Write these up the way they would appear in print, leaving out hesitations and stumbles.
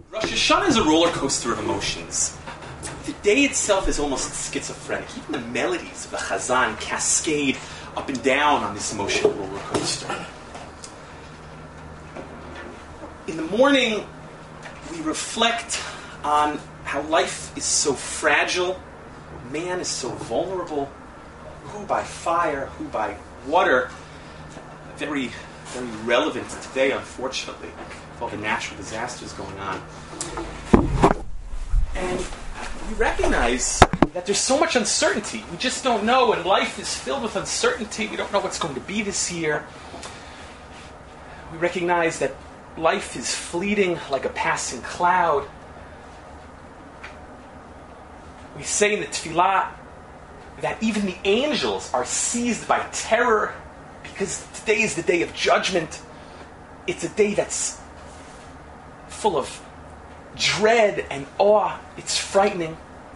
Rosh Hashanah is a roller coaster of emotions. The day itself is almost schizophrenic. Even the melodies of the Chazan cascade up and down on this emotional roller coaster. In the morning, we reflect on how life is so fragile, man is so vulnerable, who by fire, who by water. Very, very relevant today, unfortunately, with all the natural disasters going on. And we recognize that there's so much uncertainty. We just don't know, and life is filled with uncertainty. We don't know what's going to be this year. We recognize that life is fleeting like a passing cloud. We say in the Tefillah that even the angels are seized by terror because today is the day of judgment. It's a day that's full of dread and awe. It's frightening.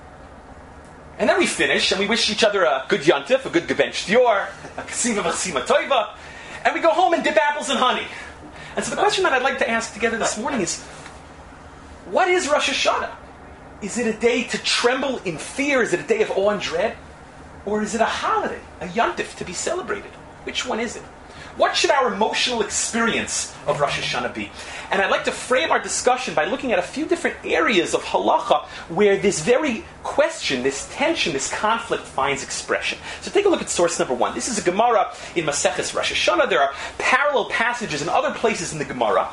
And then we finish and we wish each other a good yontif, a good geben shtior, a kasiva v'chsima toiva, and we go home and dip apples in honey. And so the question that I'd like to ask together this morning is, what is Rosh Hashanah? Is it a day to tremble in fear? Is it a day of awe and dread? Or is it a holiday, a yontif to be celebrated? Which one is it? What should our emotional experience of Rosh Hashanah be? And I'd like to frame our discussion by looking at a few different areas of halacha where this very question, this tension, this conflict finds expression. So take a look at source number 1. This is a Gemara in Maseches Rosh Hashanah. There are parallel passages in other places in the Gemara.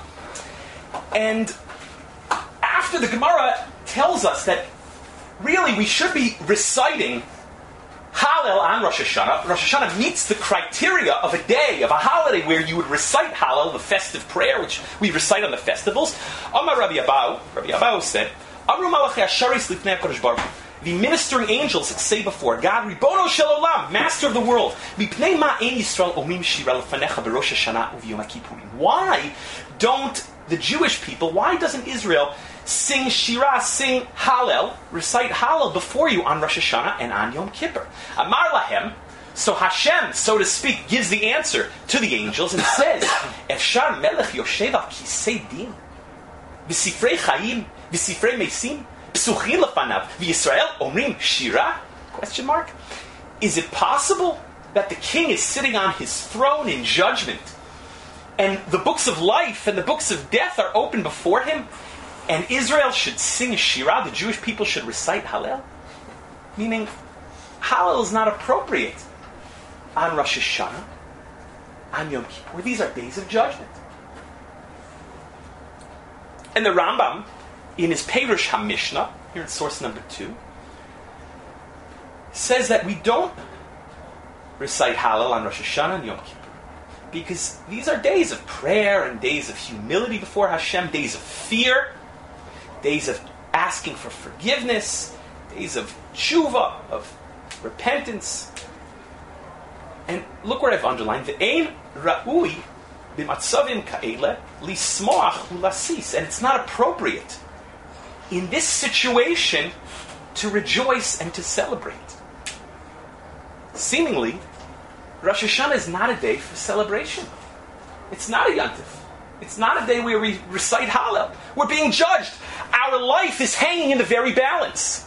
And after the Gemara tells us that really we should be reciting Hallel on Rosh Hashanah. Rosh Hashanah meets the criteria of a day, of a holiday, where you would recite Hallel, the festive prayer, which we recite on the festivals. Amar Rabbi Abahu said, Amru Malachei Hasharis Lifnei HaKadosh Baruch Hu. The ministering angels say before God, Ribono Shel Olam, Master of the world, Mipnei Ma Ein Yisrael Omim Shira Lefanecha B'Rosh Hashanah U'V'Yom HaKippurim. Why don't the Jewish people, why doesn't Israel sing Shirah, sing Hallel, recite Hallel before you on Rosh Hashanah and on Yom Kippur? Amar Lahem, so Hashem, so to speak, gives the answer to the angels and says, Efshar Melech Yoshev al Kisei Din, V'Sifrei Chaim, V'Sifrei Mesim, Psuchin Lefanav, V'Yisrael Omrim Shirah? Question mark. Is it possible that the king is sitting on his throne in judgment and the books of life and the books of death are open before him? And Israel should sing Shirah, the Jewish people should recite Hallel? Meaning, Hallel is not appropriate on Rosh Hashanah, on Yom Kippur. These are days of judgment. And the Rambam, in his Perush HaMishnah, here in source number 2, says that we don't recite Hallel on Rosh Hashanah and Yom Kippur, because these are days of prayer and days of humility before Hashem, days of fear, days of asking for forgiveness, days of tshuva, of repentance. And look where I've underlined, Ve'ein ra'ui b'matzavim ka'ele lismoach ulasis. And it's not appropriate in this situation to rejoice and to celebrate. Seemingly, Rosh Hashanah is not a day for celebration. It's not a yontif. It's not a day where we recite Hallel. We're being judged. Our life is hanging in the very balance.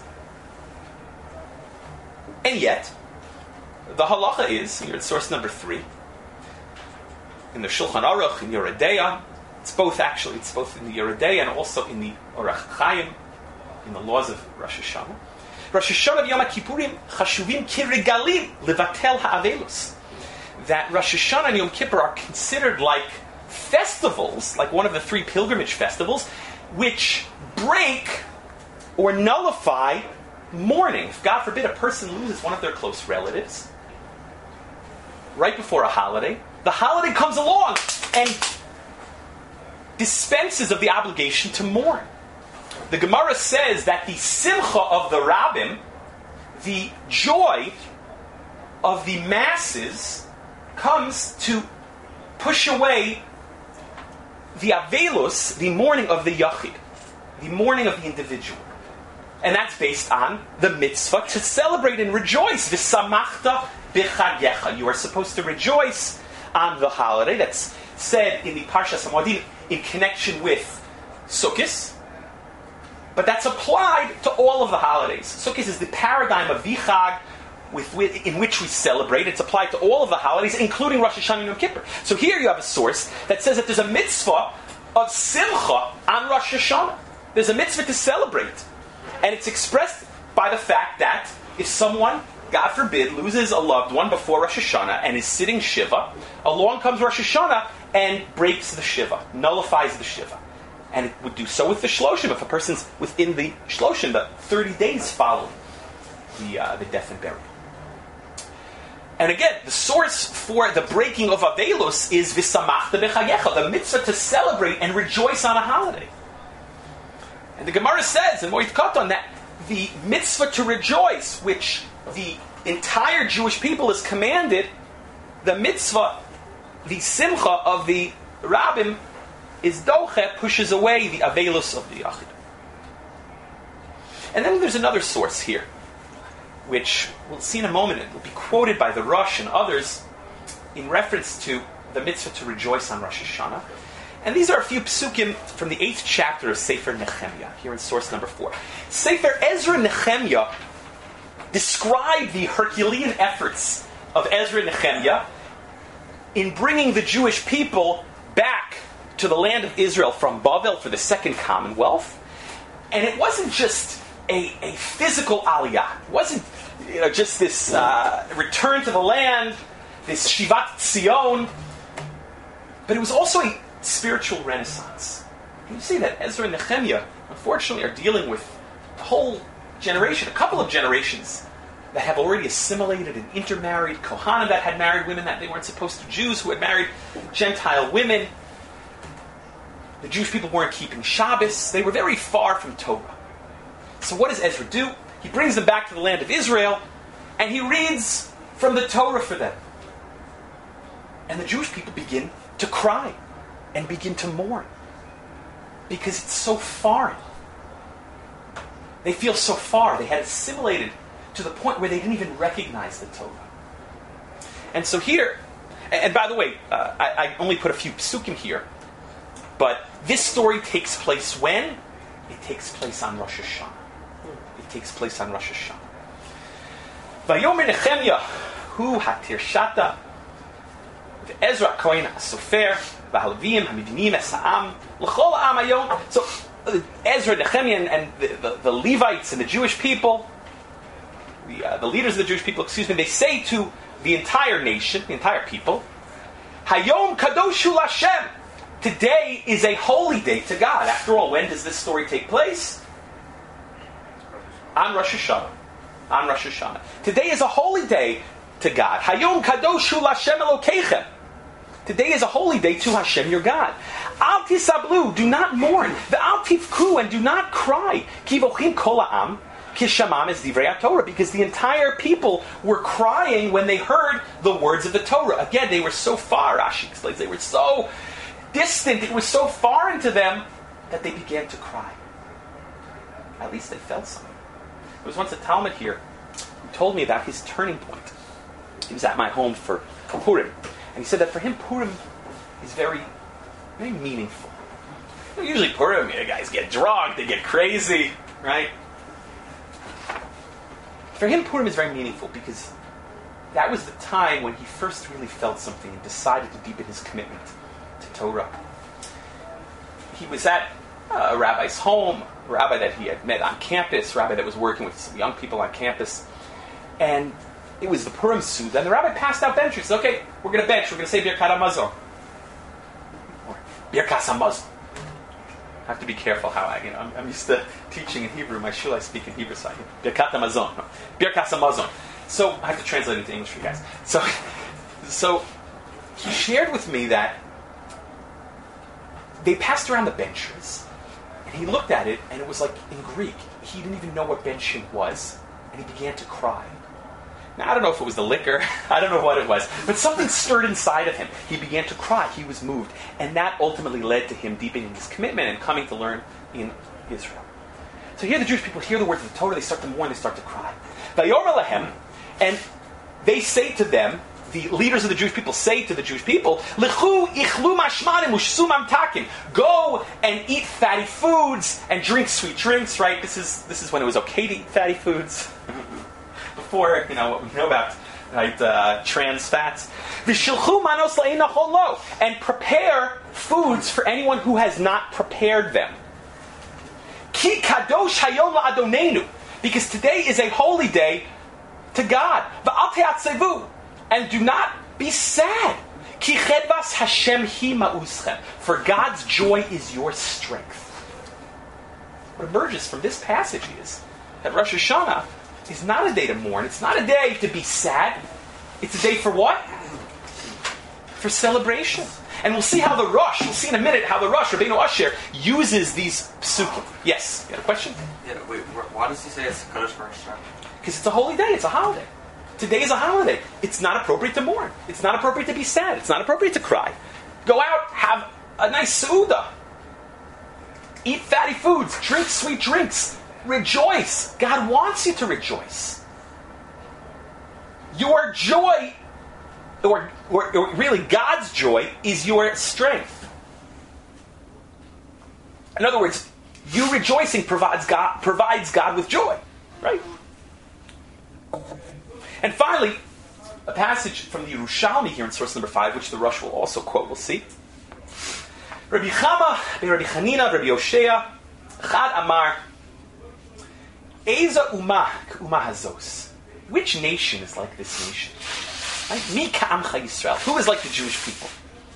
And yet, the halacha is, here at source number 3, in the Shulchan Aruch, in Yoreh De'ah, it's both in the Yoreh De'ah and also in the Orach Chaim, in the laws of Rosh Hashanah. Rosh Hashanah v'Yom HaKippurim chashuvim kiregalim levatel ha'avelus. That Rosh Hashanah and Yom Kippur are considered like festivals, like one of the 3 pilgrimage festivals, which break or nullify mourning. If, God forbid, a person loses one of their close relatives right before a holiday, the holiday comes along and dispenses of the obligation to mourn. The Gemara says that the simcha of the rabbim, the joy of the masses, comes to push away the avelus, the mourning of the yachid, the mourning of the individual. And that's based on the mitzvah to celebrate and rejoice. V'samachta b'chagecha. You are supposed to rejoice on the holiday. That's said in the Parshas HaMoedim in connection with Sukkot. But that's applied to all of the holidays. Sukkot is the paradigm of Vichag in which we celebrate. It's applied to all of the holidays, including Rosh Hashanah and Yom Kippur. So here you have a source that says that there's a mitzvah of Simcha on Rosh Hashanah. There's a mitzvah to celebrate. And it's expressed by the fact that if someone, God forbid, loses a loved one before Rosh Hashanah and is sitting Shiva, along comes Rosh Hashanah and breaks the Shiva, nullifies the Shiva. And it would do so with the Shloshim if a person's within the Shloshim, the 30 days following the death and burial. And again, the source for the breaking of Avelus is V'samachta b'chayecha, the mitzvah to celebrate and rejoice on a holiday. And the Gemara says in Moed Katan that the mitzvah to rejoice, which the entire Jewish people is commanded, the mitzvah, the simcha of the rabbim, is doche, pushes away the Avelus of the Yachid. And then there's another source here, which we'll see in a moment. It will be quoted by the Rosh and others in reference to the mitzvah to rejoice on Rosh Hashanah. And these are a few psukim from the 8th chapter of Sefer Nehemiah, here in source number 4. Sefer Ezra Nehemiah describe the Herculean efforts of Ezra and Nehemiah in bringing the Jewish people back to the land of Israel from Bavel for the Second Commonwealth. And it wasn't just a physical aliyah. It wasn't just this return to the land, this Shivat Tzion, but it was also a spiritual renaissance. You see that Ezra and Nehemiah, unfortunately, are dealing with a whole generation, a couple of generations, that have already assimilated and intermarried, Kohanim that had married women that they weren't supposed to, Jews who had married Gentile women. The Jewish people weren't keeping Shabbos. They were very far from Torah. So what does Ezra do? He brings them back to the land of Israel, and he reads from the Torah for them. And the Jewish people begin to cry and begin to mourn because it's so foreign. They feel so far. They had assimilated to the point where they didn't even recognize the Torah. And so here, and by the way, I only put a few psukim here, but this story takes place when? It takes place on Rosh Hashanah. It takes place on Rosh Hashanah. Vayomer Nehemiah, hu hatirshata, Ezra Kohen Sofer, v'halavim hamidinim esa'am, l'chol ha'am hayom. So Ezra, Nehemiah, and the Levites and the Jewish people, the leaders of the Jewish people, they say to the entire nation, the entire people, Hayom Kadoshu Lashem. Today is a holy day to God. After all, when does this story take place? On Rosh Hashanah. On Rosh Hashanah. Today is a holy day to God. Hayom Kadoshu Lashem Elokeichem. Today is a holy day to Hashem, your God. Al tisablu, do not mourn. Ve'al tifku, and do not cry. Ki vochim kol ha'am, ki shamam es divrei Torah, because the entire people were crying when they heard the words of the Torah. Again, they were so far, Rashi explains, they were so distant, it was so foreign to them that they began to cry. At least they felt something. There was once a Talmud here who told me about his turning point. He was at my home for Purim. And he said that for him, Purim is very, very meaningful. Usually Purim, guys get drunk, they get crazy, right? For him, Purim is very meaningful because that was the time when he first really felt something and decided to deepen his commitment to Torah. He was at a rabbi's home, a rabbi that he had met on campus, a rabbi that was working with some young people on campus, and it was the Purim Suda, and the rabbi passed out benches. He said, okay, we're going to bench. We're going to say Birkat HaMazon. Or Birkas HaMazon. I have to be careful how I'm used to teaching in Hebrew. My shul I speak in Hebrew, so I Birkat HaMazon. No. Birkas HaMazon. So I have to translate it into English for you guys. So he shared with me that they passed around the benches, and he looked at it, and it was like in Greek. He didn't even know what benching was, and he began to cry. Now, I don't know if it was the liquor, I don't know what it was, but something stirred inside of him. He began to cry, he was moved, and that ultimately led to him deepening his commitment and coming to learn in Israel. So here the Jewish people hear the words of the Torah, they start to mourn, they start to cry. Vayomer lahem, and they say to them, the leaders of the Jewish people say to the Jewish people, "Lechu ichlu mashmanim ushsu mamtakim." Go and eat fatty foods and drink sweet drinks. Right? This is when it was okay to eat fatty foods. Before, what we know about, right, trans fats. V'shilchu manos le'ein nachol lo, and prepare foods for anyone who has not prepared them. Ki kadosh hayom la'adonenu, because today is a holy day to God. V'al te'atzevu, and do not be sad. Ki chedvas Hashem hi ma'uschem, for God's joy is your strength. What emerges from this passage is that Rosh Hashanah is not a day to mourn. It's not a day to be sad. It's a day for what? For celebration. And we'll see how we'll see in a minute how the Rosh, Rabbeinu Asher, uses these psukim. Yes, you got a question? Yeah, wait, why does he say it's Kadosh Baruch Hu? Because it's a holy day. It's a holiday. Today is a holiday. It's not appropriate to mourn. It's not appropriate to be sad. It's not appropriate to cry. Go out, have a nice seudah. Eat fatty foods. Drink sweet drinks. Rejoice. God wants you to rejoice. Your joy, or really God's joy, is your strength. In other words, you rejoicing provides God with joy. Right? And finally, a passage from the Yerushalmi here in source number 5, which the Rosh will also quote. We'll see. Rabbi Chama, Rabbi Chanina, Rabbi Yoshea, Chad Amar, Eza Umah Hazos. Which nation is like this nation? Right? Mi ka'amcha Yisrael. Who is like the Jewish people?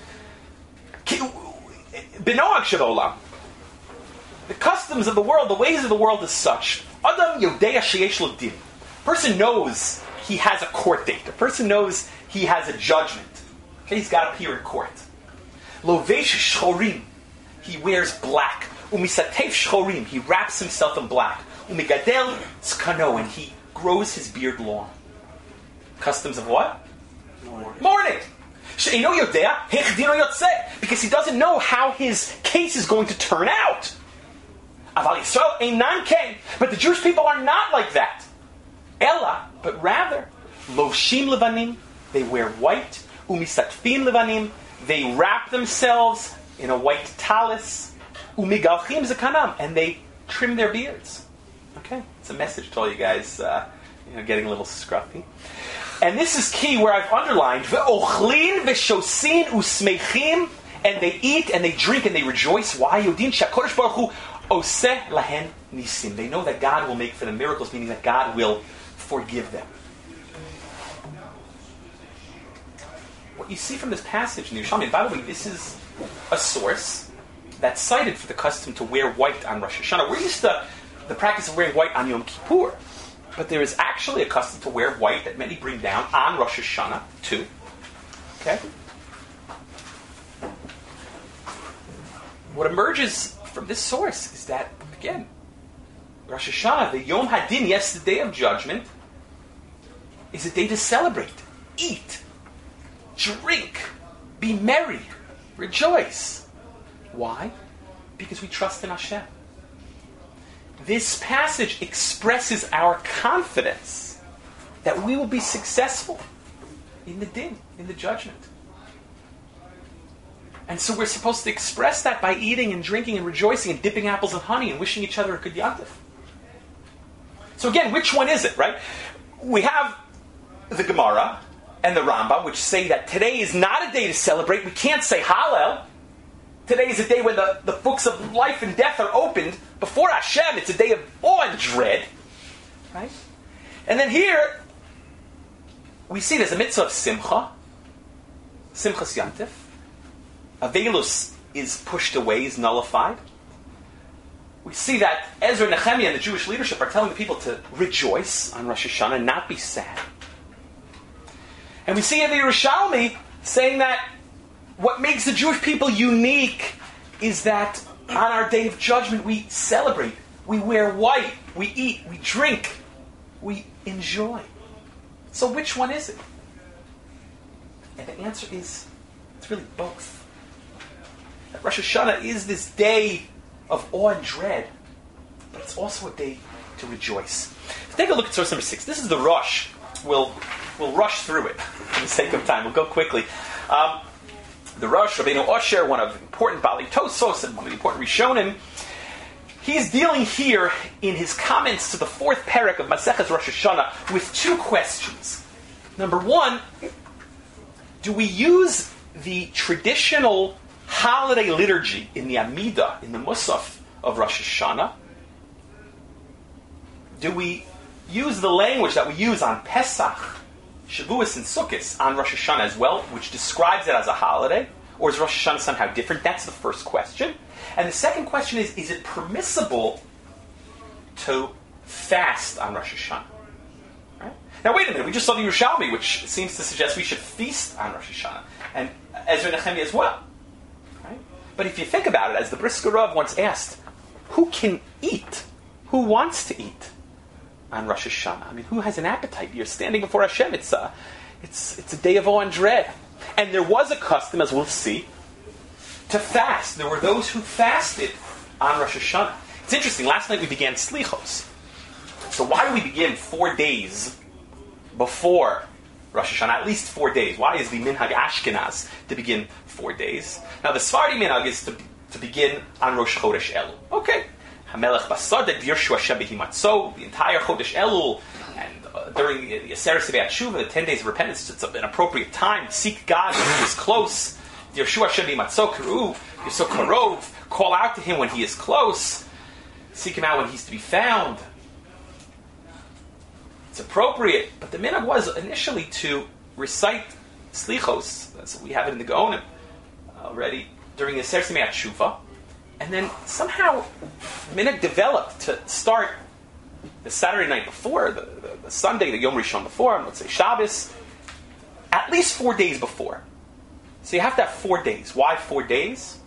Benoach she'olam. The customs of the world, the ways of the world is such. Adam yodea sheyesh lo din. Person knows he has a court date. A person knows he has a judgment. Okay, he's got to appear in court. Lovesh shchorim. He wears black. Umisatef shchorim. He wraps himself in black. Umigadel skano. And he grows his beard long. Customs of what? Mourning. She'eino yodea hech dino yotzeh. Because he doesn't know how his case is going to turn out. Aval Yisrael einan ken. But the Jewish people are not like that. Ella, but rather, loshim levanim, they wear white. Umisatfin levanim, they wrap themselves in a white talis. Umigalchim zekanam, and they trim their beards. Okay, it's a message to all you guys, getting a little scruffy. And this is key where I've underlined, ve'ochlin ve'shosin usmechim, and they eat and they drink and they rejoice. Why? Yodin shakodesh baruch hu oseh lahen nisim. They know that God will make for them miracles, meaning that God will forgive them. What you see from this passage in the Yerushalmi, and by the way, this is a source that's cited for the custom to wear white on Rosh Hashanah. We're used to the practice of wearing white on Yom Kippur, but there is actually a custom to wear white that many bring down on Rosh Hashanah too. Okay? What emerges from this source is that, again, Rosh Hashanah, the Yom Hadin, yes, the day of judgment, is a day to celebrate, eat, drink, be merry, rejoice. Why? Because we trust in Hashem. This passage expresses our confidence that we will be successful in the din, in the judgment. And so we're supposed to express that by eating and drinking and rejoicing and dipping apples in honey and wishing each other a good Yantif. So again, which one is it, right? We have the Gemara and the Rambam, which say that today is not a day to celebrate. We can't say Hallel. Today is a day when the books of life and death are opened before Hashem. It's a day of awe and dread. Right? And then here, we see there's a mitzvah of Simcha. Simchas Yantif. Avelus is pushed away, is nullified. We see that Ezra and Nehemiah and the Jewish leadership are telling the people to rejoice on Rosh Hashanah and not be sad. And we see in the Yerushalmi saying that what makes the Jewish people unique is that on our day of judgment we celebrate, we wear white, we eat, we drink, we enjoy. So which one is it? And the answer is, it's really both. That Rosh Hashanah is this day of awe and dread, but it's also a day to rejoice. Let's take a look at source number 6. This is the Rosh we'll rush through it for the sake of time. We'll go quickly. The Rosh, Rabbeinu Osher, one of the important Baalei Tosfos and one of the important Rishonim, he's dealing here in his comments to the fourth parak of Maseches Rosh Hashanah with two questions. Number one, do we use the traditional holiday liturgy in the Amidah, in the Musaf of Rosh Hashanah? Do we use the language that we use on Pesach, Shavuos, and Sukkot on Rosh Hashanah as well, which describes it as a holiday? Or is Rosh Hashanah somehow different? That's the first question. And the second question is it permissible to fast on Rosh Hashanah? Right? Now wait a minute, we just saw the Yerushalmi, which seems to suggest we should feast on Rosh Hashanah. And Ezra Nehemiah as well. Right? But if you think about it, as the Brisker Rav once asked, who can eat? Who wants to eat on Rosh Hashanah? I mean, who has an appetite? You're standing before Hashem. It's a day of awe and dread. And there was a custom, as we'll see, to fast. There were those who fasted on Rosh Hashanah. It's interesting. Last night we began Slichos. So why do we begin 4 days before Rosh Hashanah? At least 4 days. Why is the Minhag Ashkenaz to begin 4 days? Now the Sephardi Minhag is to begin on Rosh Chodesh Elul. Okay. Hamelech Basadek V'Yershu Hashem B'Himatzo, the entire Chodesh Elul, and during the Aseret Sebei Tshuva, the 10 days of repentance, it's an appropriate time to seek God when He is close. Yershu Hashem B'Himatzo Karu, Yisok Karov, call out to Him when He is close, seek Him out when He's to be found. It's appropriate, but the minhag was initially to recite Slichos, that's we have it in the Gaonim already, during the Aseret Sebei Tshuva. And then somehow minhag developed to start the Saturday night before, the Sunday, the Yom Rishon before, let's say Shabbos, at least 4 days before. So you have to have 4 days. Why 4 days?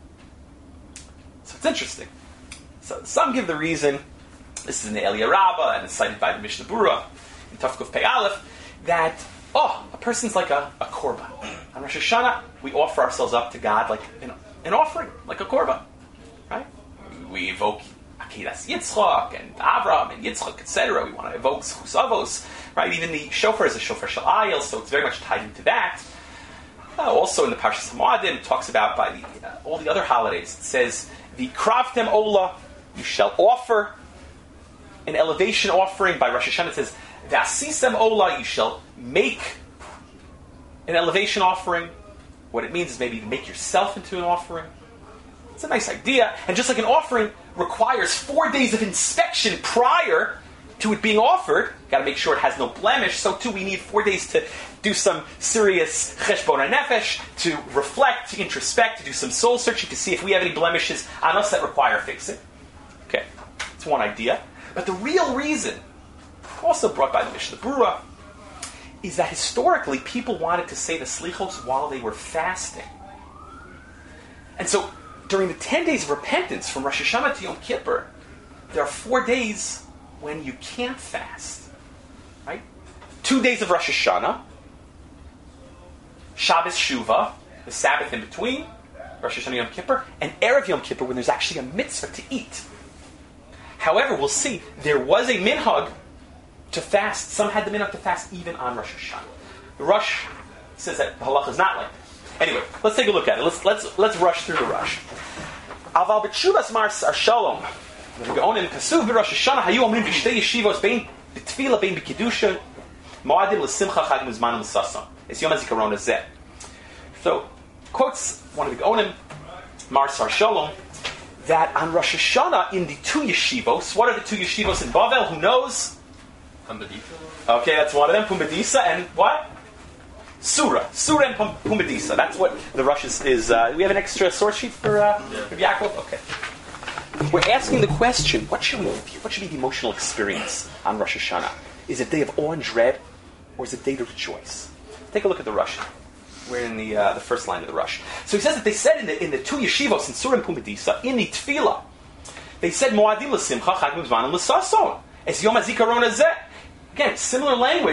So it's interesting. So some give the reason, this is in the Eliyah Rabbah, and it's cited by the Mishnah Berurah in Tafkuf Pei Aleph, that, a person's like a korban. On Rosh Hashanah, we offer ourselves up to God like an offering, like a korban. Right? We evoke Akedas Yitzchak and Avram and Yitzchak, etc. We want to evoke Zchus Avos. Right? Even the shofar is a shofar shel ayil, so it's very much tied into that. Also in the Parshas Hamoadim, it talks about by all the other holidays. It says, the Kravtem Ola, you shall offer an elevation offering. By Rosh Hashanah it says, Vasisem Ola, you shall make an elevation offering. What it means is maybe to make yourself into an offering. It's a nice idea. And just like an offering requires 4 days of inspection prior to it being offered, got to make sure it has no blemish, so too we need 4 days to do some serious cheshbon hanefesh, to reflect, to introspect, to do some soul searching, to see if we have any blemishes on us that require fixing. Okay, that's one idea. But the real reason, also brought by the Mishnah Berurah, is that historically people wanted to say the slichos while they were fasting. And so during the 10 days of repentance from Rosh Hashanah to Yom Kippur, there are 4 days when you can't fast. Right? 2 days of Rosh Hashanah, Shabbos Shuvah, the Sabbath in between, Rosh Hashanah Yom Kippur, and Erev Yom Kippur when there's actually a mitzvah to eat. However, we'll see, there was a minhag to fast. Some had the minhag to fast even on Rosh Hashanah. The Rosh says that the halacha is not like that. Anyway, let's take a look at it. Let's rush through the rush. Aval b'tshuvas mar shalom. The Gaonim kasuv b'Rosh Hashanah hayu omrim b'shtei yeshivos bein b'tfila bein b'kedusha moadim l'simcha chag muzman l'sasam. It's Yom HaZikaron hazeh. So, quotes one of the Gaonim, Mar Sar Shalom, that on Rosh Hashanah in the 2 yeshivos, what are the 2 yeshivos in Bavel? Who knows? Pumbedisa. Okay, that's one of them. Pumbedisa and what? Surah and Pumbedisa. That's what the Rosh is. We have an extra source sheet for Yaakov? Okay. We're asking the question, what should be the emotional experience on Rosh Hashanah? Is it a day of awe and dread, or is it a day to rejoice? Take a look at the Rosh. We're in the first line of the Rosh. So he says that they said in the 2 yeshivos in Surah and Pumbedisa, in the Tefillah, they said Moadim l'simcha chag mizman l'sason. Es Yom HaZikaron hazeh. Again, similar language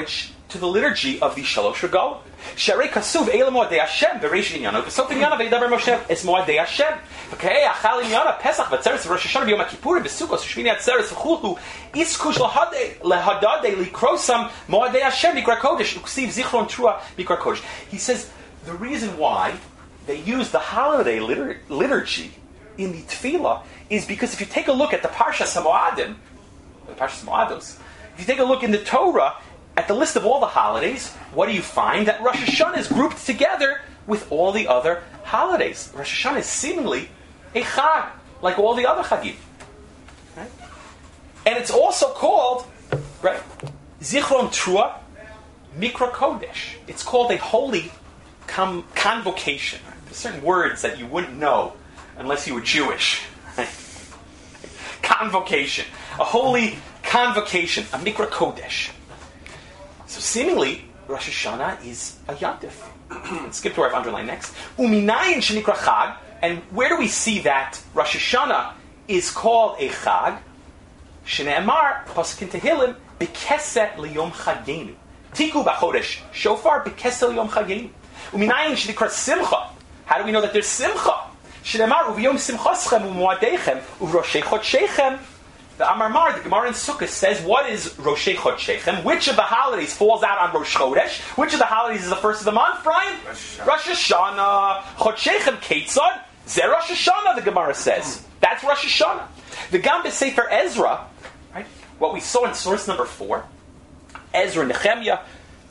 to the liturgy of the Shalosh Regalim. Sharei Kasuv Eila Moadei Hashem Bereish Inyano V'Sof Inyano V'Yidaber Moshe Es Moadei Hashem V'Kei Achal Inyano Pesach V'Tzeres V'Rosh Hashanah V'Yom HaKippurim V'Sukkos V'Shmini Atzeres V'Chulhu Iskush Lehadadei Likrosam Moadei Hashem Mikra Kodesh Uksiv Zichron Trua Mikra Kodesh. He says the reason why they use the holiday liturgy in the Tefillah is because if you take a look at the Parshas HaMoadim, the Parshas Moados, if you take a look in the Torah at the list of all the holidays, what do you find? That Rosh Hashanah is grouped together with all the other holidays. Rosh Hashanah is seemingly a Chag, like all the other Chagim. Right? And it's also called, right, Zichron Trua Mikra Kodesh. It's called a holy convocation. Right? There's certain words that you wouldn't know unless you were Jewish. Right? Convocation. A holy convocation. A Mikra Kodesh. So seemingly, Rosh Hashanah is a Yantif. Let's skip to where I've underlined next. Uminayin shenikra Chag. And where do we see that Rosh Hashanah is called a Chag? Shne'emar, Pasuk in Tehillim, B'keset liyom chagenu. Tiku b'chodesh shofar b'keset liyom chagenu. Uminayin shenikra Simcha. How do we know that there's Simcha? Shne'emar uviyom simchaschem u'moadeichem uvroshei chodshechem. The Amar Mar, the Gemara in Sukkot says, what is Roshei Chodshechem? Which of the holidays falls out on Rosh Chodesh? Which of the holidays is the first of the month, Brian? Rosh Hashanah. Chodshechem Ketzad. Ze Rosh Hashanah, the Gemara says. That's Rosh Hashanah. The Gam Sefer Ezra, right? What we saw in source number 4, Ezra and Nehemiah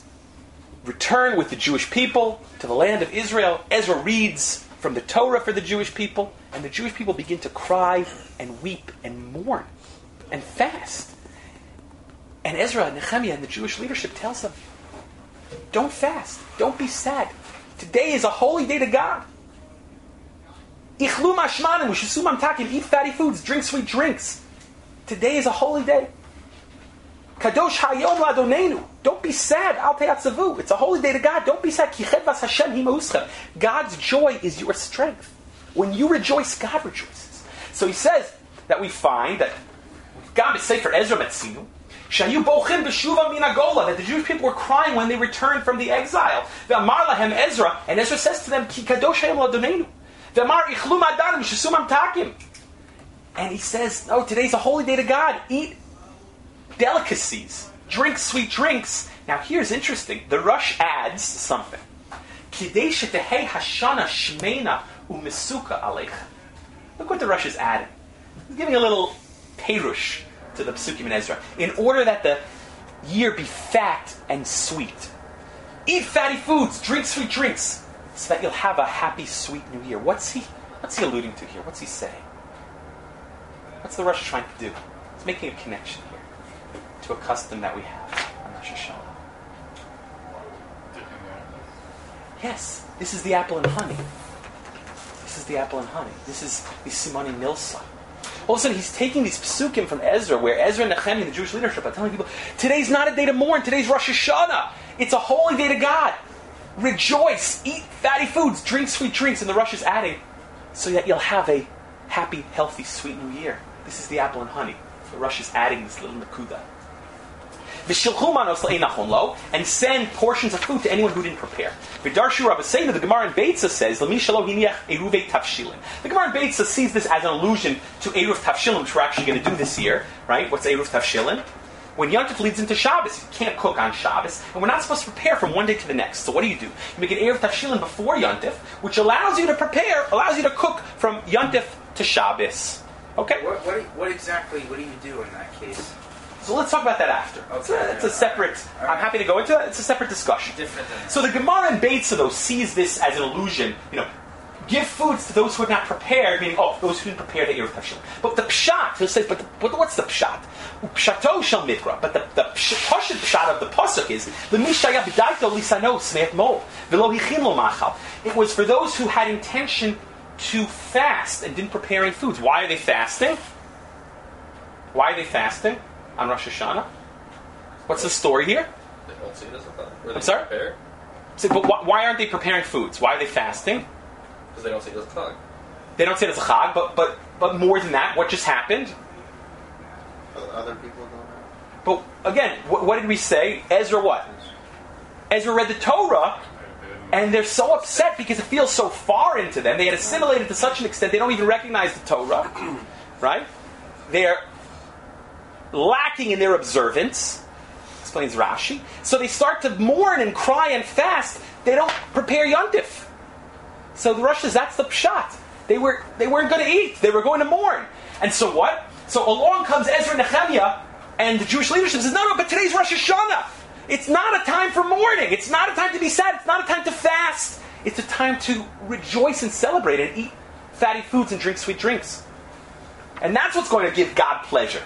return with the Jewish people to the land of Israel. Ezra reads from the Torah for the Jewish people, and the Jewish people begin to cry and weep and mourn and fast. And Ezra and Nehemiah and the Jewish leadership tells them, don't fast. Don't be sad. Today is a holy day to God. Ichlu mashmanim, u'shesumam takim, eat fatty foods, drink sweet drinks. Today is a holy day. Kadosh hayom ladonenu. Don't be sad. Al te'atzavu. It's a holy day to God. Don't be sad. Ki chedvas Hashem himauschem. God's joy is your strength. When you rejoice, God rejoices. So he says that we find that God is safe for Ezra Metzinu. Shayu bochim b'shuva min hagola, that the Jewish people were crying when they returned from the exile. Ve'amar lahem Ezra, and Ezra says to them, Ki kadosh hayom ladonenu. Ve'amar ichlu ma'adanim shesumam takim. And he says, no, today's a holy day to God. Eat delicacies. Drink sweet drinks. Now here's interesting. The Rush adds something. Kidei shetehei hashana shmeina u'mesuka aleich. Look what the Rush is adding. He's giving a little perush to the Pesukim in Ezra. In order that the year be fat and sweet. Eat fatty foods, drink sweet drinks, so that you'll have a happy, sweet new year. What's he alluding to here? What's he saying? What's the Rosh trying to do? He's making a connection here to a custom that we have on Rosh Hashanah. Yes, this is the apple and honey. This is the apple and honey. This is the Simoni Milsa. All of a sudden, he's taking these psukim from Ezra, where Ezra and Nehemiah, the Jewish leadership, are telling people, today's not a day to mourn, today's Rosh Hashanah. It's a holy day to God. Rejoice, eat fatty foods, drink sweet drinks, and the Rosh is adding, so that you'll have a happy, healthy, sweet new year. This is the apple and honey. The Rosh is adding this little nakuda. And send portions of food to anyone who didn't prepare. V'darshu Rabbeinu, the Gemara in Beitza says, the Gemara in Beitza sees this as an allusion to Eruv Tavshilin, which we're actually going to do this year. Right? What's Eruv Tavshilin? When Yom Tov leads into Shabbos, you can't cook on Shabbos, and we're not supposed to prepare from one day to the next. So what do? You make an Eruv Tavshilin before Yom Tov, which allows you to prepare, allows you to cook from Yom Tov to Shabbos. Okay? What exactly do you do in that case? So let's talk about that after. Okay, it's a separate... Right. I'm happy to go into that. It's a separate discussion. Different than... So the Gemara in Beitza, though, sees this as an allusion. Give foods to those who are not prepared, meaning, those who didn't prepare the Eruv Tavshilin. But the Pshat, he'll say, but what's the Pshat? Pshato shel Mikra. But the Pshat of the Pasuk is, L'mishaya b'daito lisano smeat mo, v'lo hichin lo machal. It was for those who had intention to fast and didn't prepare any foods. Why are they fasting? On Rosh Hashanah? What's the story here? They don't see it as a chag. I'm sorry? Prepare? But why aren't they preparing foods? Why are they fasting? Because they don't see it as a chag. They don't see it as a chag, but more than that, what just happened? Other people don't know. But again, what did we say? Ezra what? Ezra read the Torah, and they're so upset because it feels so foreign to them. They had assimilated to such an extent they don't even recognize the Torah, right? They're lacking in their observance, explains Rashi. So they start to mourn and cry and fast. They don't prepare Yontif. So the Rosh says that's the pshat. They weren't going to eat. They were going to mourn. And so what? So along comes Ezra and Nehemiah, and the Jewish leadership says, no, but today's Rosh Hashanah. It's not a time for mourning. It's not a time to be sad. It's not a time to fast. It's a time to rejoice and celebrate and eat fatty foods and drink sweet drinks. And that's what's going to give God pleasure.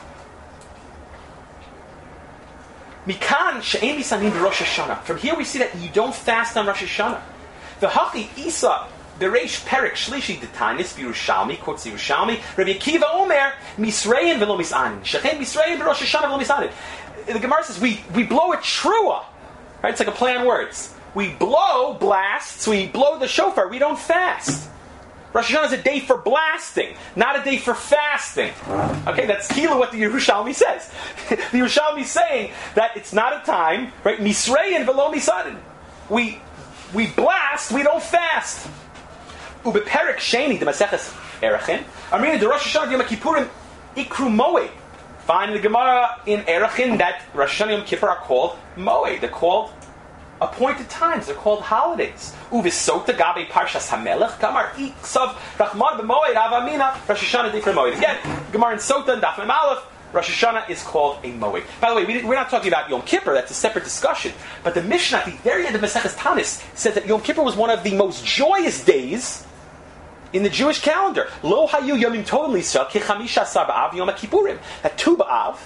Mikan she'en misanim b'Rosh Hashanah. From here we see that you don't fast on Rosh Hashanah. V'hachi Isa Bereish Perek Shlishi Detanis B'Yerushalmi, quotes Yerushalmi, Rabbi Akiva Omer, Misrein v'lo misanin. Shechen Misrein b'Rosh Hashanah v'lo misanin. The Gemara says we blow a trua. Right? It's like a play on words. We blow blasts, we blow the shofar, we don't fast. Rosh Hashanah is a day for blasting, not a day for fasting. Okay, that's kila what the Yerushalmi says. The Yerushalmi is saying that it's not a time, right? Misrein v'lo misanin. We blast, we don't fast. Ubeperek sheni the Maseches Erechim. Amrina de Rosh Hashanah Yom Kippurim ikru moed. Find the Gemara in Erechim that Rosh Hashanah Yom Kippur are called moed. They're called appointed times. They're called holidays. Uvisota gabe parshas hamelech kamar iksav rachman b'moed avamina Rosh Hashanah dikra moed. Again, Gemara in Sota and Daf Mem Aleph. Rosh Hashanah is called a moed. By the way, we're not talking about Yom Kippur. That's a separate discussion. But the Mishnah at the very end of Maseches Tanis says that Yom Kippur was one of the most joyous days in the Jewish calendar. Lo hayu yomim tovim lisrael kechamisha asar b'av yom kippurim. That Tu B'Av,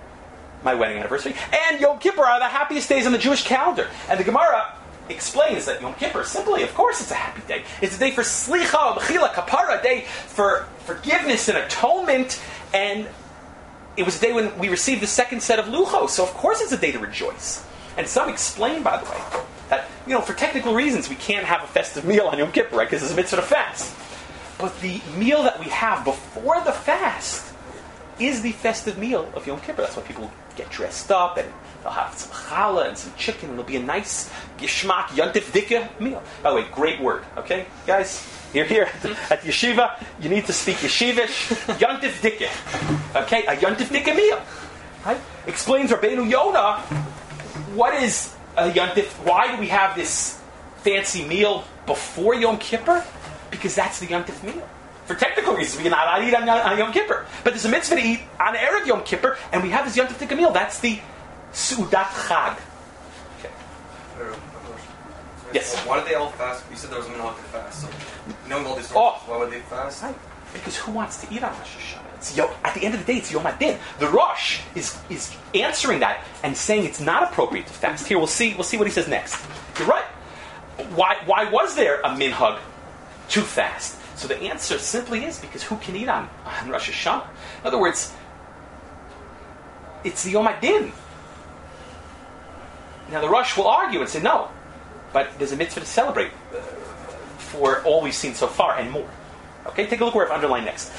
my wedding anniversary, and Yom Kippur are the happiest days on the Jewish calendar. And the Gemara explains that Yom Kippur, simply, of course it's a happy day. It's a day for slicha, mechila, kapara, a day for forgiveness and atonement, and it was a day when we received the second set of luchos, so of course it's a day to rejoice. And some explain, by the way, that, for technical reasons we can't have a festive meal on Yom Kippur, right, because it's a mitzvah to fast. But the meal that we have before the fast is the festive meal of Yom Kippur. That's why people get dressed up, and they'll have some challah and some chicken, and it'll be a nice gishmak, yontif dikah meal. By the way, great word, okay, guys? You're here at yeshiva, you need to speak yeshivish. Yontif dikah. Okay, a yontif dikah meal. Right? Explains Rabbeinu Yonah, what is a yontif, why do we have this fancy meal before Yom Kippur? Because that's the yontif meal. For technical reasons, we're not allowed to eat on Yom Kippur. But there's a mitzvah to eat on Erev Yom Kippur, and we have this yontif dikah meal. That's the Su'udat Chag. Okay. Yes. Why did they all fast? You said there was a minhag to fast. So, knowing all these stories, why would they fast? Right. Because who wants to eat on Rosh Hashanah? At the end of the day, it's Yom Adin. The Rosh is answering that and saying it's not appropriate to fast. Here, we'll see what he says next. You're right. Why was there a minhag to fast? So the answer simply is because who can eat on Rosh Hashanah? In other words, it's the Yom Adin. Now the Rosh will argue and say no, but there's a mitzvah to celebrate for all we've seen so far and more. Okay, take a look where I've underlined next.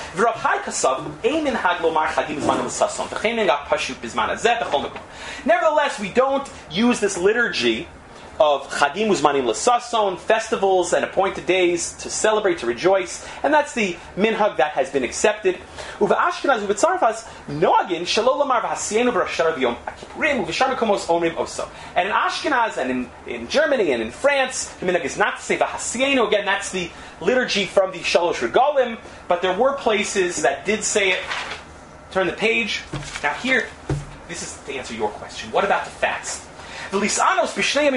Nevertheless, we don't use this liturgy of Chagim Uzmanim L'Sason, festivals and appointed days to celebrate, to rejoice, and that's the minhag that has been accepted. Uva Ashkenaz uva Tzarfas noagin shelo lamar v'hasienu b'Rosh Hashanah v'Yom Kippurim uv'shar mekomos omrim oso. And in Ashkenaz and in Germany and in France, the minhag is not to say v'hasienu. Again, that's the liturgy from the Shalosh Regalim, but there were places that did say it. Turn the page. Now here, this is to answer your question. What about the fast? Right, but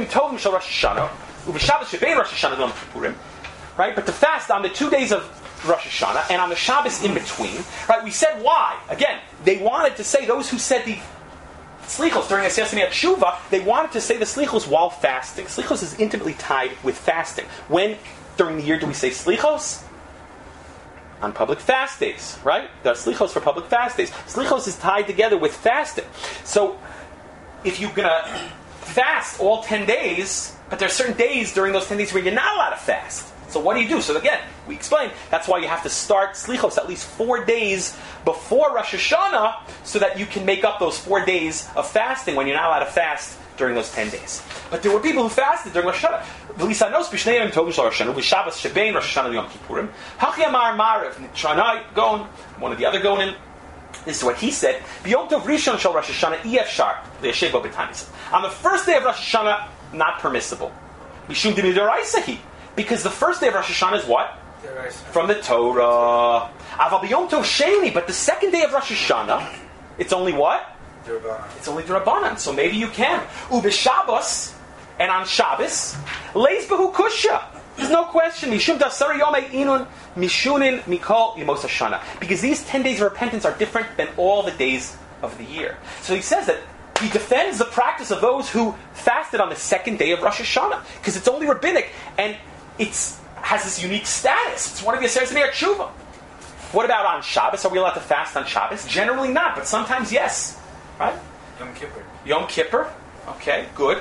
to fast on the 2 days of Rosh Hashanah and on the Shabbos in between, right? We said why. Again, they wanted to say, those who said the Slichos during Asiyas Yemei Tshuva, they wanted to say the Slichos while fasting. Slichos is intimately tied with fasting. When during the year do we say Slichos? On public fast days, right? There are Slichos for public fast days. Slichos is tied together with fasting. So if you're going to fast all 10 days, but there are certain days during those 10 days where you're not allowed to fast. So what do? So again, we explained, that's why you have to start Slichos at least 4 days before Rosh Hashanah, so that you can make up those 4 days of fasting when you're not allowed to fast during those 10 days. But there were people who fasted during Rosh Hashanah. V'lisanos b'shnei yom tovim shel Rosh Hashanah, v'Shabbos shebein Rosh Hashanah Yom Kippurim. Hachi amar Marev, Shranai Gon, one of the other Gonim. This is what he said. B'yom tov rishon shel Rosh Hashanah efshar liyashev bo b'tanis. On the first day of Rosh Hashanah, not permissible. Mishum d'midoraisa, because the first day of Rosh Hashanah is what? From the Torah. Aval b'yom tov sheni, but the second day of Rosh Hashanah, it's only what? It's only D'Rabbanan, so maybe you can. Ub'Shabbos, and on Shabbos, leis behu kusha. There's no question. Mishum dasar yomei inun mishunin mikol yemos Hashanah. Because these 10 days of repentance are different than all the days of the year. So he says that he defends the practice of those who fasted on the second day of Rosh Hashanah, because it's only rabbinic, and it's has this unique status. It's one of the Aseres Me'er Tshuva. What about on Shabbos? Are we allowed to fast on Shabbos? Generally not, but sometimes yes. Right? Yom Kippur. Yom Kippur. Okay, good.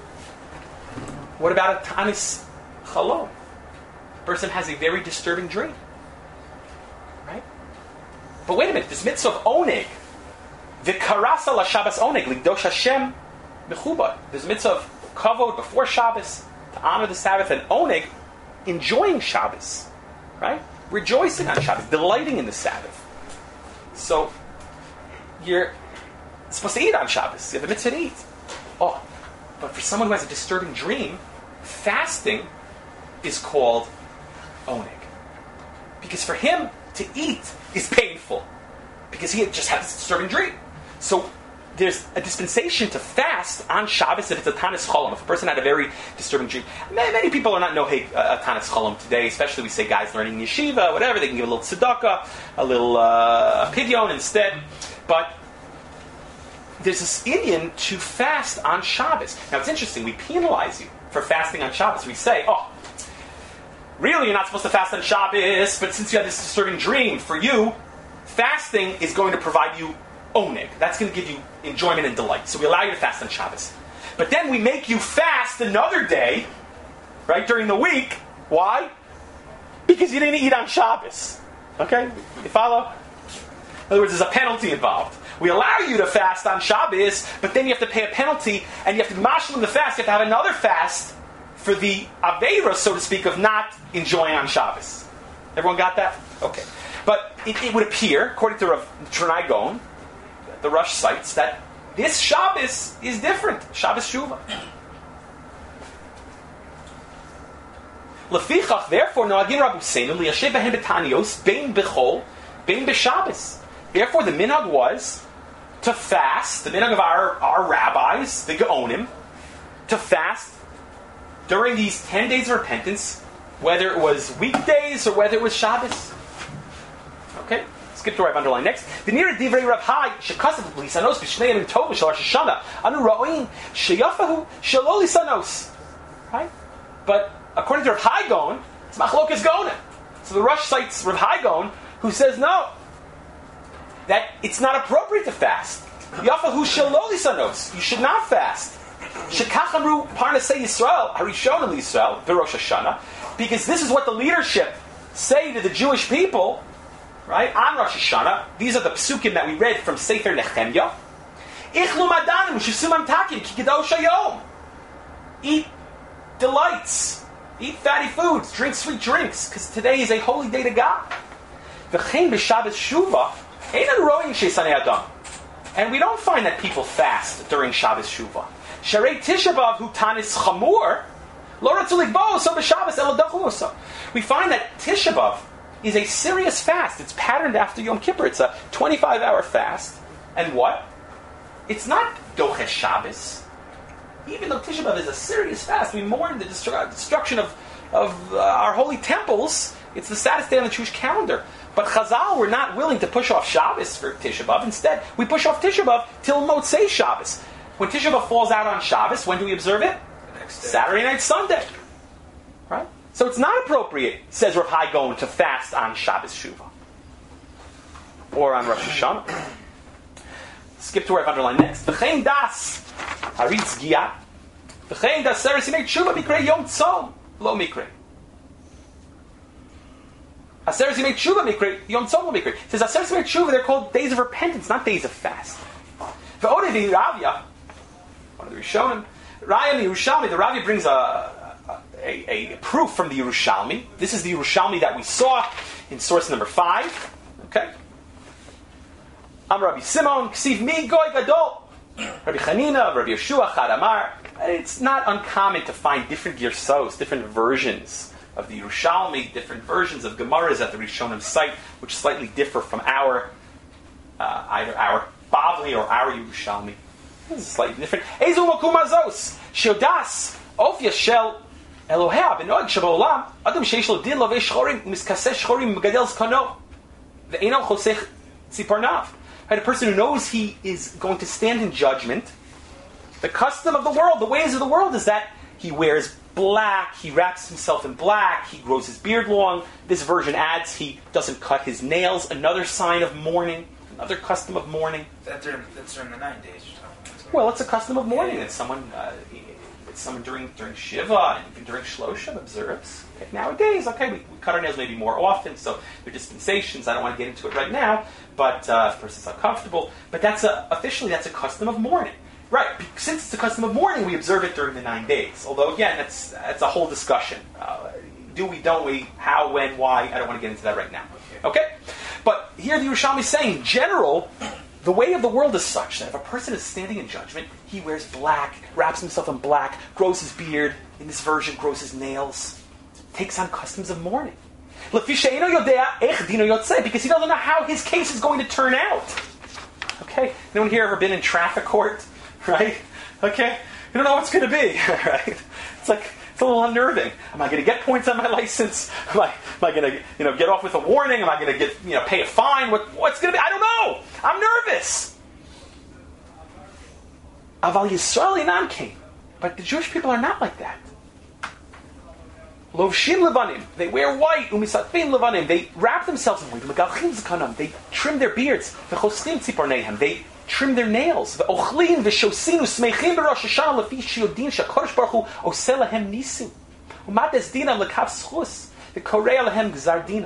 What about a Tanis Chalom? A person has a very disturbing dream. Right? But wait a minute, this mitzvah of Oneg, V'karasa la Shabbos Oneg, Ligdosh Hashem Mechubad. There's a mitzvah of Kavod before Shabbos, to honor the Sabbath, and Oneg, enjoying Shabbos. Right? Rejoicing on Shabbos, delighting in the Sabbath. So, you're supposed to eat on Shabbos. You have a mitzvah to eat. Oh, but for someone who has a disturbing dream, fasting is called oneg. Because for him, to eat is painful. Because he just had this disturbing dream. So there's a dispensation to fast on Shabbos if it's a Tanis Cholam. If a person had a very disturbing dream. Many people are not noheg a Tanis Cholam today, especially we say guys learning yeshiva, whatever, they can give a little tzedakah, a little pidyon instead. But there's this Indian to fast on Shabbos. Now it's interesting, we penalize you for fasting on Shabbos. We say, oh, really you're not supposed to fast on Shabbos, but since you had this disturbing dream, for you, fasting is going to provide you oneg. That's going to give you enjoyment and delight. So we allow you to fast on Shabbos. But then we make you fast another day, right, during the week. Why? Because you didn't eat on Shabbos. Okay? You follow? In other words, there's a penalty involved. We allow you to fast on Shabbos, but then you have to pay a penalty, and you have to be mashlim the fast. You have to have another fast for the aveira, so to speak, of not enjoying on Shabbos. Everyone got that? Okay. But it would appear, according to Rav Shranai Gon, the Rush cites, that this Shabbos is different. Shabbos Shuvah. Lefichach, therefore, noagin Rabbeinu liyashev behem betanios bein bechol bein b'Shabbos. Therefore, the minhag was to fast, the minhag of our rabbis, the Gaonim, to fast during these 10 days of repentance, whether it was weekdays or whether it was Shabbos. Okay? Skip to where I've underlined next. The near divrei Rav Hai shekasav lisanos b'shnei yamim tovim shel Rosh Hashanah anu ra'oin sheyafahu shelo lisanos. Right? But according to Rav Hai Gon, it's machlokas Gonim. So the Rush cites Rav Hai Gon, who says no, that it's not appropriate to fast. Yafahu shelo lisanos. You should not fast. Shekach amru parnasei Yisrael harishonim Yisrael b'Rosh Hashanah, because this is what the leadership say to the Jewish people. Right? On Rosh Hashanah, these are the psukim that we read from Sefer Nehemiah. Ichlu madanim shesumam takim ki kadosh hayom. Eat delights. Eat fatty foods. Drink sweet drinks, because today is a holy day to God. V'chein b'Shabbos Shuvah einan ro'in shesanei adam. And we don't find that people fast during Shabbos Shuvah. Sharei Tisha B'Av hu tanis chamur lo ratzu ligbo so b'Shabbos elo dachlu oso. We find that Tisha B'Av is a serious fast. It's patterned after Yom Kippur. It's a 25-hour fast. And what? It's not Doches Shabbos. Even though Tisha B'Av is a serious fast, we mourn the destruction of our holy temples. It's the saddest day on the Jewish calendar. But Chazal were not willing to push off Shabbos for Tisha B'Av. Instead, we push off Tisha B'Av till Motzei Shabbos. When Tisha B'Av falls out on Shabbos, when do we observe it? The next day. Saturday night, Sunday. Right? So it's not appropriate, says Rav Hai Gon, to fast on Shabbos Shuvah. Or on Rosh Hashanah. Skip to where I've underlined next. V'chein das haritz giyah. V'chein das seres yimek tshuva mikrei yom tzom lo mikrei. Aseres yimek tshuva mikrei yom tzom lo mikrei. It says Aseres yimek tshuva, they're called days of repentance, not days of fast. V'odei v'Ravya. one of the Rishonim. Raya in the Yerushalmi, the Ravi brings a proof from the Yerushalmi. This is the Yerushalmi that we saw in source number 5. Okay? Am Rabbi Simon, Ksiv Mi Goy Gadol. Rabbi Chanina, Rabbi Yeshua, Chad Amar. It's not uncommon to find different girsos, different versions of the Yerushalmi, different versions of Gemaras at the Rishonim site, which slightly differ from our either our Bavli or our Yerushalmi. This is slightly different. Ezu makum azos shodas ofya shel Elohea benoeg shabolam adam sheish lo din lovei shchorim miskaseh shchorim megadel zkano ve'eno chosech tziparnav. Right, a person who knows he is going to stand in judgment. The custom of the world, the ways of the world, is that he wears black, he wraps himself in black, he grows his beard long. This version adds he doesn't cut his nails. Another sign of mourning, another custom of mourning. That's during the 9 days. Well, it's a custom of mourning that someone during Shiva and even during Shloshim observes. Okay, nowadays, we cut our nails maybe more often, so there are dispensations. I don't want to get into it right now, but of course it's uncomfortable. But officially that's a custom of mourning. Right, since it's a custom of mourning, we observe it during the 9 days. Although, again, that's a whole discussion. Do we, don't we, how, when, why? I don't want to get into that right now. Okay? But here the Yerushalmi is saying, in general, the way of the world is such that if a person is standing in judgment, he wears black, wraps himself in black, grows his beard, in this version, grows his nails, takes on customs of mourning. Because he doesn't know how his case is going to turn out. Okay? Anyone here ever been in traffic court? Right? Okay? You don't know what's going to be. Right? It's a little unnerving. Am I going to get points on my license? Am I going to get off with a warning? Am I going to pay a fine? What's going to be? I don't know. I'm nervous. Aval Yisrael Inam came. But the Jewish people are not like that. Lovshin levanim. They wear white. Umisatfin levanim. They wrap themselves in white. Megalchim zkanam. They trim their beards. V'chostim tziparneihem. They trim their nails. V'ochlin v'shosinu smeichim b'rosh Hashanah lefi shiodin shakadosh baruch hu oseh lahem nisim. U'mades dinam lekav schus. V'korei lahem gzar dinam.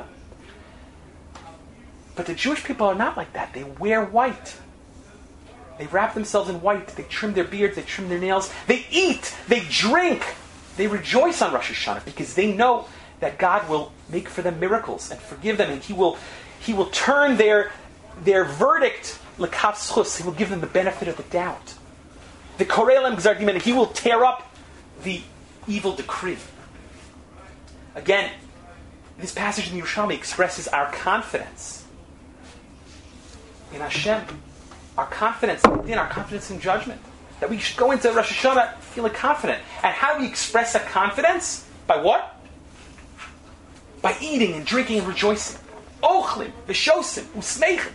But the Jewish people are not like that. They wear white. They wrap themselves in white. They trim their beards. They trim their nails. They eat. They drink. They rejoice on Rosh Hashanah because they know that God will make for them miracles and forgive them, and He will turn their verdict l'kav schus. He will give them the benefit of the doubt. The korei lahem gzar din, and He will tear up the evil decree. Again, this passage in Yerushalmi expresses our confidence in Hashem, our confidence in our confidence in judgment. That we should go into Rosh Hashanah feeling confident. And how do we express that confidence? By what? By eating and drinking and rejoicing. Ochlim, v'shosim, u'smeichim.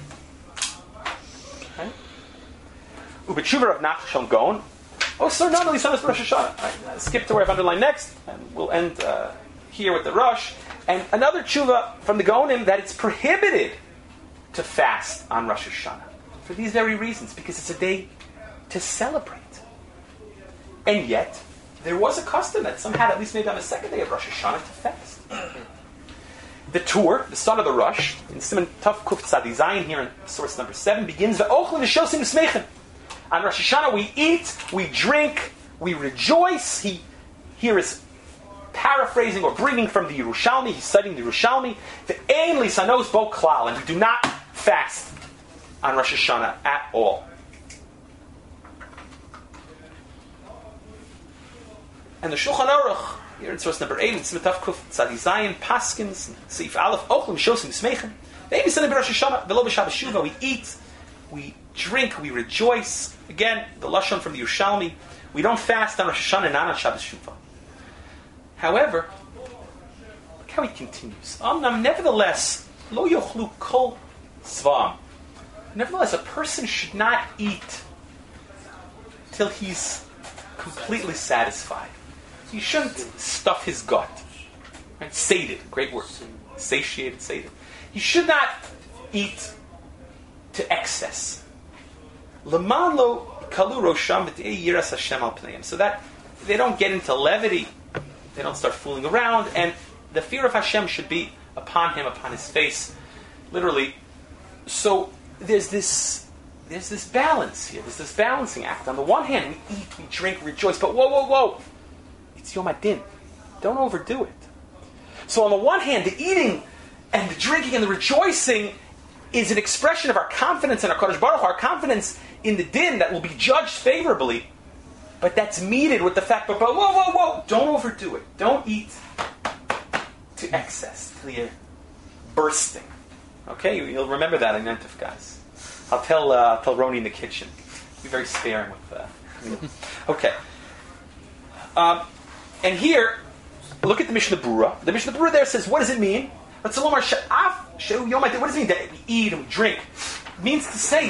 Ubetshuva of Nachshon Gaon. Oh, sir, no, he's on this Rosh Hashanah. Skip to where I've underlined next, and we'll end here with the Rosh. And another tshuva from the Gaonim that it's prohibited to fast on Rosh Hashanah. For these very reasons, because it's a day to celebrate. And yet, there was a custom that some had, at least maybe on the second day of Rosh Hashanah, to fast. The Tur, the son of the Rosh, in Siman Taf Kuf Tzadi Zayin here in source number 7, begins Ve'ochlin v'shosim v'smeichim. On Rosh Hashanah we eat, we drink, we rejoice. He here is paraphrasing or bringing from the Yerushalmi. He's citing the Yerushalmi. Ve'ein lisanos bo klal, and we do not fast on Rosh Hashanah at all. And the Shulchan Aruch, here in source number 8, in Siman Taf Kuf Tzadi Zayin, Paskins, Seif Aleph, Ochlim Shosim Smeichim. Maybe Sunday Rosh Hashanah, V'lo b'Shabbat Shuvah, we eat, we drink, we rejoice. Again, the Lashon from the Yerushalmi, we don't fast on Rosh Hashanah and not on Shabbat Shuvah. However, look how he continues. Nevertheless, Lo Yochlu Kol Tzvam. Nevertheless, a person should not eat till he's completely satisfied. You shouldn't stuff his gut. Right? Sated, great word. Satiated, sated. You should not eat to excess. Leman lo kalu rosham v'tei yiras Hashem al pneim. So that they don't get into levity, they don't start fooling around, and the fear of Hashem should be upon him, upon his face, literally. So there's this there's this balance here. There's this balancing act. On the one hand, we eat, we drink, rejoice. But whoa. It's Yom HaDin. Don't overdo it. So on the one hand, the eating and the drinking and the rejoicing is an expression of our confidence in our Kodesh Baruch Hu, our confidence in the din that will be judged favorably. But that's meted with the fact, but whoa. Don't overdo it. Don't eat to excess, till you're bursting. Okay? You'll remember that in Yontif, guys. I'll tell Roni in the kitchen. Be very sparing with that. Okay. And here, look at the Mishnah Berurah. The Mishnah Berurah there says, what does it mean? What does it mean that we eat and we drink? It means to say,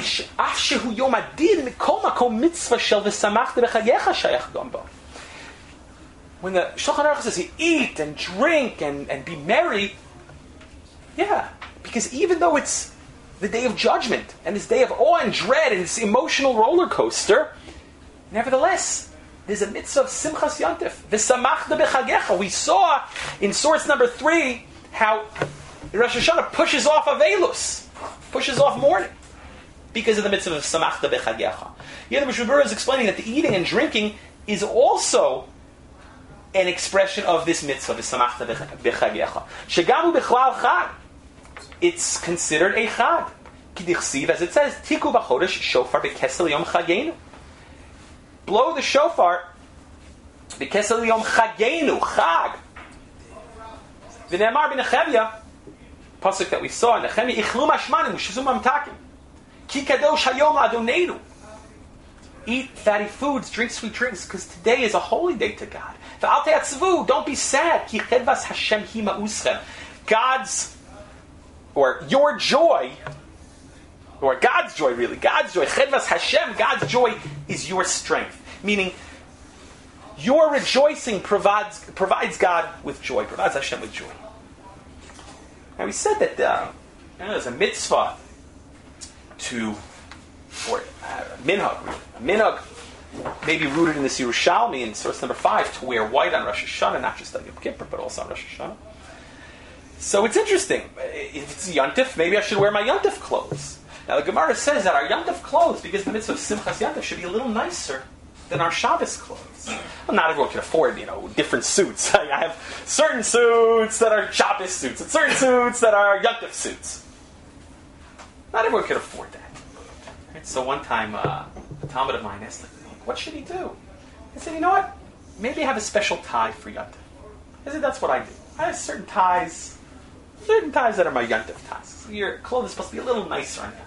when the Shulchan Aruch says you eat and drink and be merry, yeah, because even though it's the day of judgment and this day of awe and dread and this emotional roller coaster, nevertheless, there's a mitzvah of Simchas Yontif. V'samachta b'chagecha. We saw in source number 3 how Rosh Hashanah pushes off Avelus, pushes off mourning, because of the mitzvah of Samachta b'chagecha. Here the Mishnah Berurah is explaining that the eating and drinking is also an expression of this mitzvah, the Samachta b'chagecha. Shegamu b'chlal chag. It's considered a chag. Kidichsiv, as it says, Tiku b'chodesh shofar b'kesel yom chagenu. Blow the shofar b'kesel yom chagenu, chag. V'ne'amar b'Nechemia, pasuk that we saw in Nechemia, ichlu mashmanim u'shizum amtakim. Ki kadosh hayom adonenu. Eat fatty foods, drink sweet drinks, because today is a holy day to God. V'al te'atzvu, don't be sad. Ki chedvas Hashem hi ma'uschem. God's, or your joy, or God's joy really, God's joy, chedvas Hashem, God's joy is your strength. Meaning, your rejoicing provides God with joy, provides Hashem with joy. Now we said that there's a mitzvah or minhag, maybe rooted in this Yerushalmi in source number 5, to wear white on Rosh Hashanah, not just on Yom Kippur, but also on Rosh Hashanah. So it's interesting. If it's Yontif, maybe I should wear my Yontif clothes. Now the Gemara says that our Yontif clothes, because the mitzvah of Simchas Yontif, should be a little nicer than our Shabbos clothes. Well, not everyone can afford, different suits. I have certain suits that are Shabbos suits, and certain suits that are Yontif suits. Not everyone can afford that. Right? So one time, a Talmud of mine asked, what should he do? I said, you know what? Maybe have a special tie for Yontif. I said, that's what I do. I have certain ties that are my Yontif ties. So your clothes is supposed to be a little nicer on Yontif.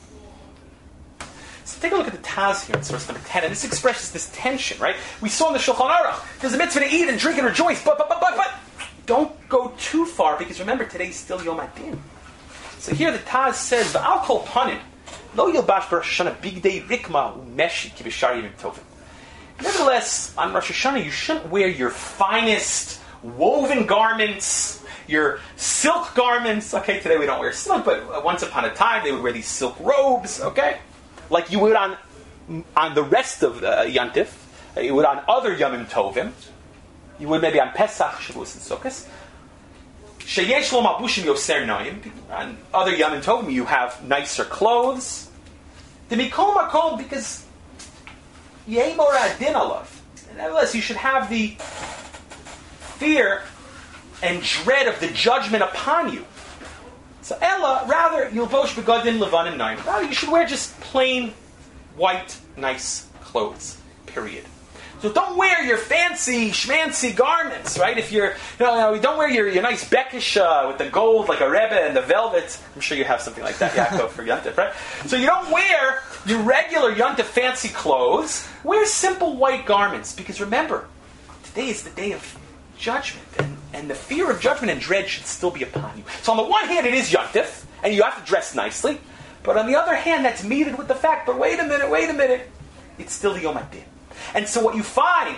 So take a look at the Taz here in source number 10, and this expresses this tension, right? We saw in the Shulchan Aruch, there's a mitzvah to eat and drink and rejoice, but don't go too far, because remember, today's still Yom HaDin. So here the Taz says, V'al kol panim, lo yilbash b'Rosh Hashanah bigdei rikma u'meshi ki b'shar yimim tovim. Nevertheless, on Rosh Hashanah, you shouldn't wear your finest woven garments, your silk garments. Okay, today we don't wear silk, but once upon a time they would wear these silk robes, okay? Like you would on the rest of Yontif. You would on other Yomim Tovim. You would maybe on Pesach, Shavuos, and Sukkot. Sheyesh lo malbushim yoser noim. On other Yomim Tovim you have nicer clothes. The mikol makom, because yei mora adin alav. Nevertheless, you should have the fear and dread of the judgment upon you. So Ella, rather, yilvosh begadin levanim naim. Rather, you should wear just plain, white, nice clothes. Period. So don't wear your fancy, schmancy garments, right? If you're, don't wear your nice Beckish with the gold, like a Rebbe, and the velvet. I'm sure you have something like that, Yaakov, for Yontif, right? So you don't wear your regular Yontif fancy clothes. Wear simple white garments, because remember, today is the day of judgment, and the fear of judgment and dread should still be upon you. So on the one hand, it is Yontif, and you have to dress nicely, but on the other hand, that's meted with the fact, but wait a minute, it's still the Yom HaDin. And so what you find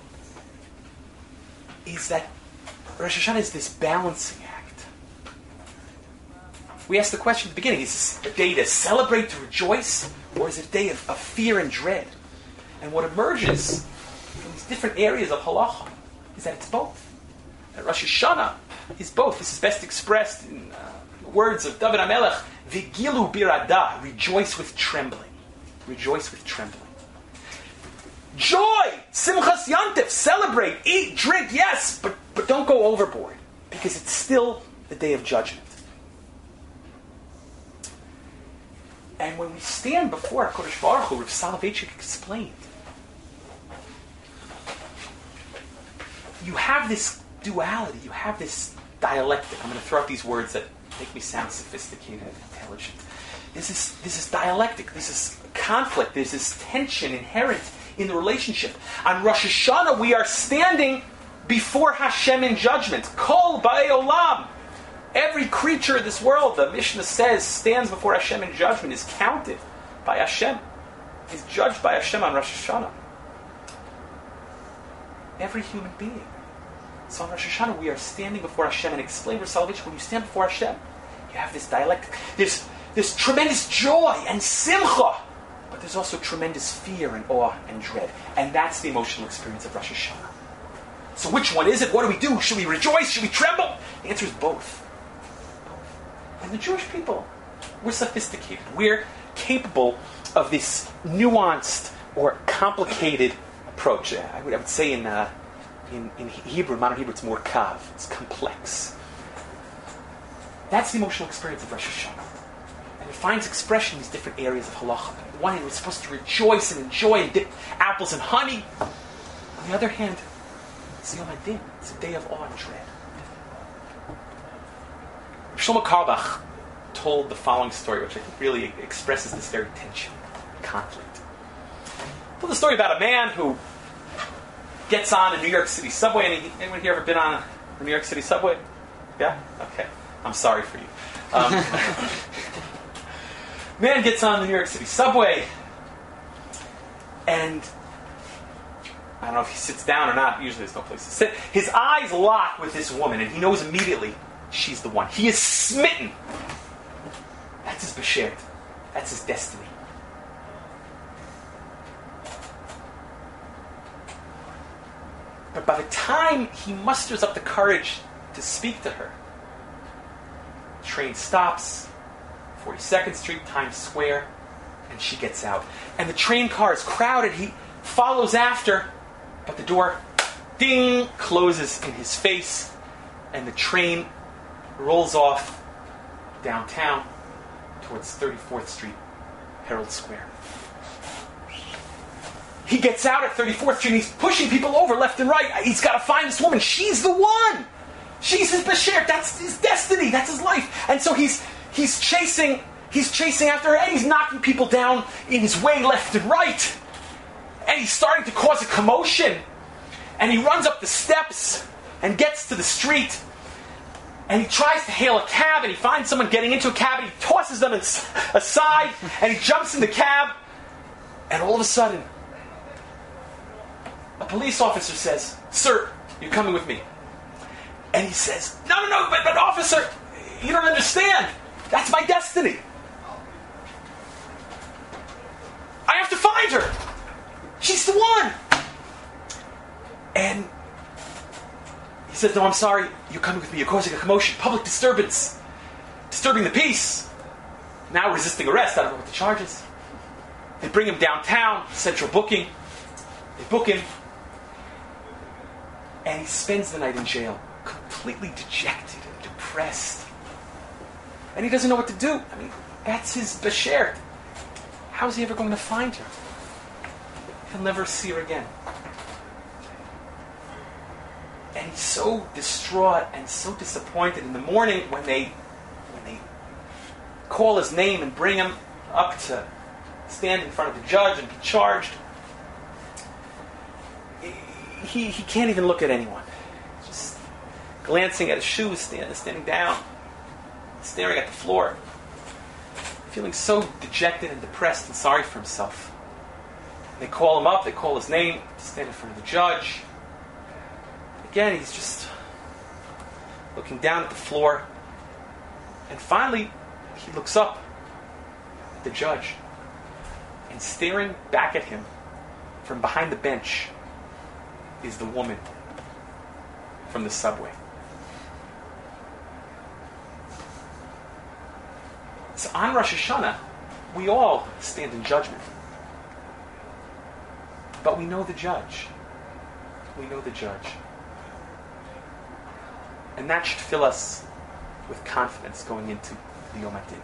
is that Rosh Hashanah is this balancing act. We asked the question at the beginning, is this a day to celebrate, to rejoice, or is it a day of fear and dread? And what emerges from these different areas of halacha is that it's both. That Rosh Hashanah is both. This is best expressed in the words of David HaMelech, Vigilu birada, rejoice with trembling. rejoice with trembling. Joy! Simchas Yantif! Celebrate, eat, drink, yes, but don't go overboard, because it's still the day of judgment. And when we stand before HaKadosh Baruch Hu, Rav Soloveitchik explained, you have this duality, you have this dialectic. I'm going to throw out these words that make me sound sophisticated and intelligent. This is dialectic, this is conflict, there's this tension inherent in the relationship. On Rosh Hashanah, we are standing before Hashem in judgment. Kol ba'ei olam. Every creature of this world, the Mishnah says, stands before Hashem in judgment, is counted by Hashem, is judged by Hashem on Rosh Hashanah. Every human being. So on Rosh Hashanah, we are standing before Hashem, and explain, Rav Soloveitchik, when you stand before Hashem, you have this dialectic. There's tremendous joy and simcha, but there's also tremendous fear and awe and dread. And that's the emotional experience of Rosh Hashanah. So which one is it? What do we do? Should we rejoice? Should we tremble? The answer is both. And the Jewish people, we're sophisticated. We're capable of this nuanced or complicated approach. I would say in Hebrew, modern Hebrew, it's more kav. It's complex. That's the emotional experience of Rosh Hashanah. And it finds expression in these different areas of halacha. On the one hand, we're supposed to rejoice and enjoy and dip apples in honey. On the other hand, it's Yom Hadin. It's a day of awe and dread. Shlomo Carlebach told the following story, which I think really expresses this very tension, conflict. He told the story about a man who gets on a New York City subway. Anyone here ever been on a New York City subway? Yeah? Okay. I'm sorry for you. Man gets on the New York City subway, and I don't know if he sits down or not. Usually there's no place to sit. His eyes lock with this woman, and he knows immediately she's the one. He is smitten. That's his beshert. That's his destiny. But by the time he musters up the courage to speak to her, the train stops, 42nd Street, Times Square, and she gets out. And the train car is crowded. He follows after, but the door, ding, closes in his face, and the train rolls off downtown towards 34th Street, Herald Square. He gets out at 34th Street and he's pushing people over left and right. He's got to find this woman. She's the one. She's his beshert. That's his destiny. That's his life. And so he's chasing after her, and he's knocking people down in his way left and right. And he's starting to cause a commotion. And he runs up the steps and gets to the street. And he tries to hail a cab, and he finds someone getting into a cab, and he tosses them aside, and he jumps in the cab. And all of a sudden, a police officer says, "Sir, you're coming with me." And he says, No, but officer, you don't understand. That's my destiny. I have to find her. She's the one. And he says, "No, I'm sorry. You're coming with me. You're causing a commotion, public disturbance, disturbing the peace." Now resisting arrest. I don't know what the charge is. They bring him downtown, central booking. They book him. And he spends the night in jail, completely dejected and depressed. And he doesn't know what to do. I mean, that's his beshert. How is he ever going to find her? He'll never see her again. And he's so distraught and so disappointed. In the morning, when they call his name and bring him up to stand in front of the judge and be charged, he can't even look at anyone. Just glancing at his shoes, standing down, staring at the floor, feeling so dejected and depressed and sorry for himself. They call him up, they call his name to stand in front of the judge. Again, he's just looking down at the floor. And finally, he looks up at the judge. And staring back at him from behind the bench is the woman from the subway. So on Rosh Hashanah, we all stand in judgment. But we know the judge. We know the judge. And that should fill us with confidence going into the Yom HaDin.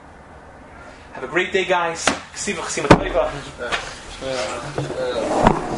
Have a great day, guys.